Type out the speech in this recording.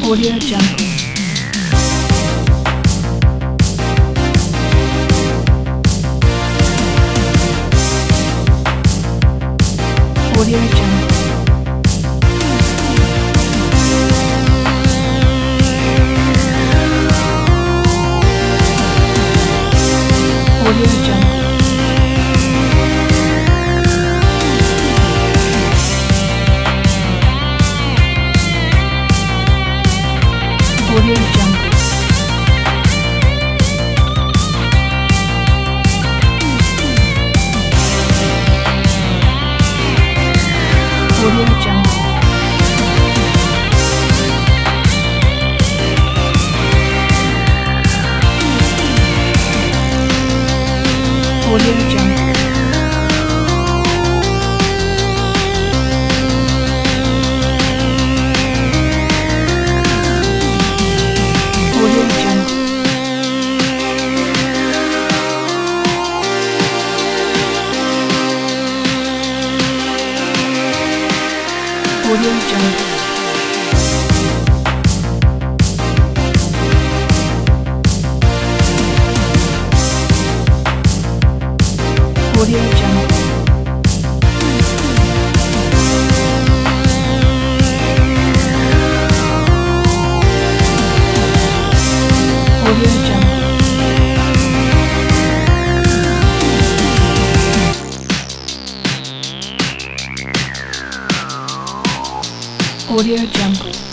Audio Jungle. Audio Jungle. Audio Jungle. Audio Jungle. Audio Jungle. Audio Jungle. Audio Jungle. Audio Jungle. Audio Jungle. Audio Jungle. Audio Jungle.